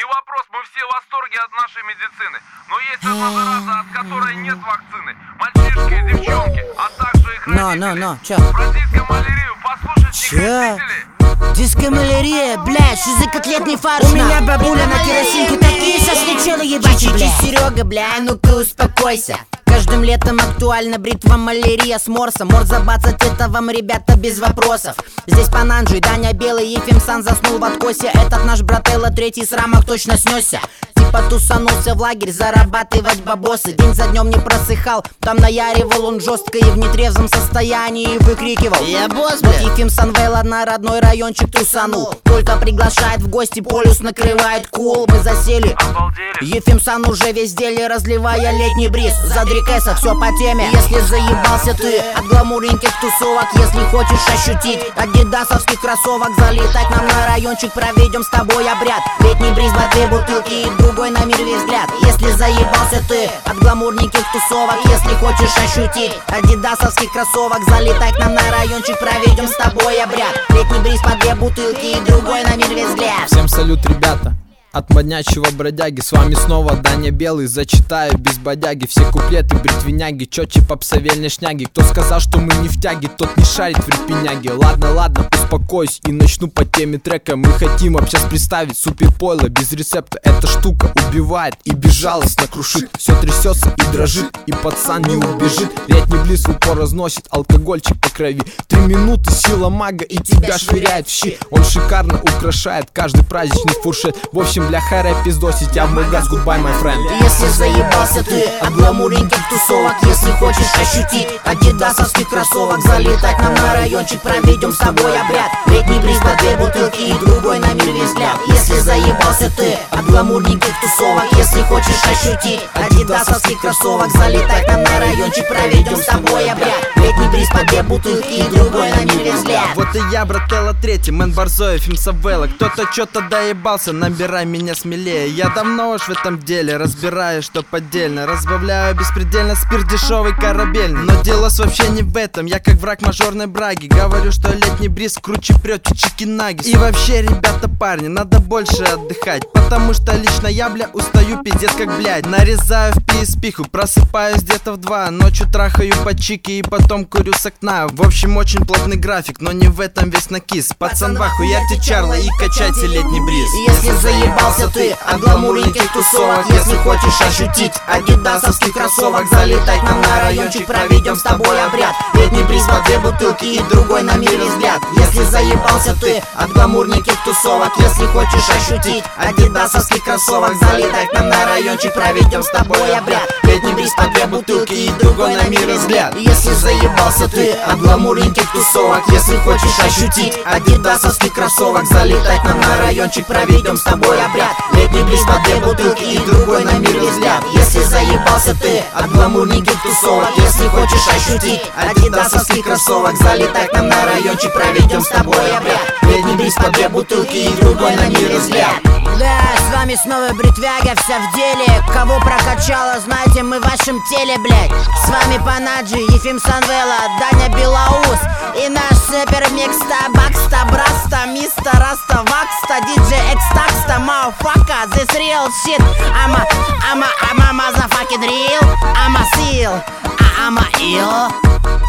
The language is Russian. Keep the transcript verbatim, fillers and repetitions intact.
Не вопрос, мы все в восторге от нашей медицины. Но есть одна зараза, от которой нет вакцины. Мальчишки и девчонки, а также их Но, родители. но, но, чё? Про дискомалярию послушайте Чё? родители. Дискомалярия, бля, что за котлетный фарш? У меня бабуля на керосинке такие шашлычелы ебачи, бля. Серега, бля, ну-ка успокойся. Каждым летом актуальна бритва малярия с морсом. Морс забацать это вам, ребята, без вопросов. Здесь Пананджи, Даня Белый, Ефим Сан заснул в откосе. Этот наш брателло третий с рамок точно снесся. Типа тусанулся в лагерь зарабатывать бабосы. День за днем не просыхал, там наяривал он жестко и в нетрезвом состоянии выкрикивал: Я босс, вот бля. Ефим Санвейла на родной райончик трусанул. Только приглашает в гости, полюс накрывает кул. Мы засели, Обалдели. Ефим Сан уже весь деле, разливая летний бриз. За Дрикеса все по теме. Если заебался ты от гламурненьких тусовок, если хочешь ощутить адидасовских кроссовок, залетать нам на райончик, проведем с тобой обряд. Летний бриз, две бутылки и другой на мир весь взгляд. Если заебался ты от гламурненьких тусовок, если хочешь ощутить адидасовских кроссовок, залетать нам на райончик, проведем с тобой обряд. Летний бриз по две бутылки и другой на мир весь взгляд. Всем салют, ребята, от моднячего бродяги. С вами снова Даня Белый, зачитаю без бодяги все куплеты бритвеняги, чётче попсовельной шняги. Кто сказал, что мы не в тяге, тот не шарит в репеняге. Ладно, ладно, успокойся и начну по теме трека. Мы хотим вам сейчас представить суперпойло без рецепта. Эта штука убивает и безжалостно крушит. Все трясется и дрожит, и пацан не убежит. Летний близ в упор разносит алкогольчик по крови. Три минуты сила мага и тебя швыряет в щи. Он шикарно украшает каждый праздничный фуршет. В общем, для хайра пиздосить, я в мой газ, goodbye, my friend. Если заебался ты от гламурненьких тусовок, если хочешь ощутить адидасовских кроссовок, залетать нам на райончик, проведем с тобой обряд. Летний бриз по две бутылки и другой на мир весь взгляд. Если заебался ты от гламурненьких тусовок, если хочешь ощутить адидасовских кроссовок, залетать нам на райончик, проведем с тобой обряд. Летний бриз по две бутылки и другой на мир весь взгляд. Вот и я, брателло третий, Мэн Борзой, Ефим Савелла. Кто-то что-то доебался, набирай меня смелее. Я давно уж в этом деле, разбираю, что поддельно. Разбавляю беспредельно спирт дешевый корабельный. Но дело вообще не в этом, я как враг мажорной браги. Говорю, что летний бриз круче прет чики-наги. И вообще, ребята, парни, надо больше отдыхать, потому что лично я, бля, устаю пиздец как, блядь. Нарезаю в пи-спиху, просыпаюсь где-то в два. Ночью трахаю по чике и потом курю с окна. В общем, очень плотный график, но не в этом весь накис. Пацан, ваху, ярьте чарла и качайте летний бриз. Если заебался ты от гламурненьких тусовок, если хочешь ощутить адидасовских кроссовок, залетать нам на райончик, проведем с тобой обряд. Летний бриз по две бутылки и другой на мир весь взгляд. Если заебался ты от гламурненьких тусовок, если хочешь ощутить адидасовских кроссовок, залетать нам на райончик, проведем с тобой обряд. Летний бриз по две бутылки и другой на мир взгляд. Если заебался ты от гламурненьких тусовок, если хочешь ощутить адидасовских кроссовок, залетать нам на райончик, проведем с тобой обряд. Летний бриз по две бутылки и другой на мир весь взгляд. Если заебался ты от гламурненьких тусовок, если хочешь ощутить адидасовских кроссовок, залетать нам на райончик, проведем с тобой обряд. Летний бриз по две бутылки и другой на мир взгляд. Да, с вами снова бритвяга, вся в деле. Кого прокачала, знаете, мы в вашем теле, блять. С вами Панаджи, Ефим Санвейла, Даня Белаус и наш супер микста, бакста, браста, мистер Раста, вакста, диджей экстакста, мауфака, this real shit. I'm a, I'm a, I'm a motherfucking real, I'm a seal, I'm a ill.